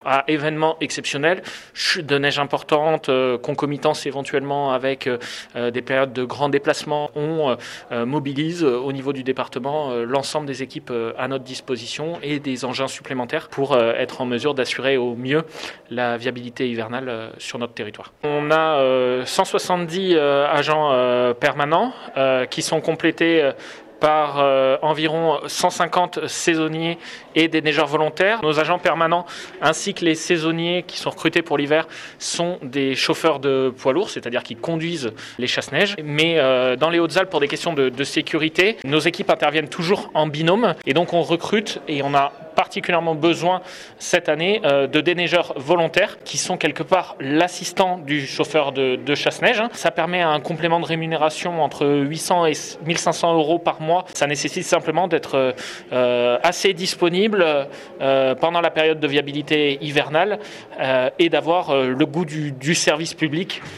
À événements exceptionnels, chute de neige importante, concomitance éventuellement avec des périodes de grands déplacements, on mobilise au niveau du département l'ensemble des équipes à notre disposition et des engins supplémentaires pour être en mesure d'assurer au mieux la viabilité hivernale sur notre territoire. On a 170 agents permanents qui sont complétés par environ 150 saisonniers et des neigeurs volontaires. Nos agents permanents ainsi que les saisonniers qui sont recrutés pour l'hiver sont des chauffeurs de poids lourds, c'est-à-dire qui conduisent les chasse-neige. Mais dans les Hautes-Alpes, pour des questions de sécurité, nos équipes interviennent toujours en binôme et donc on recrute et on a particulièrement besoin cette année de déneigeurs volontaires qui sont quelque part l'assistant du chauffeur de chasse-neige. Ça permet un complément de rémunération entre 800 et 1500 euros par mois. Ça nécessite simplement d'être assez disponible pendant la période de viabilité hivernale et d'avoir le goût du service public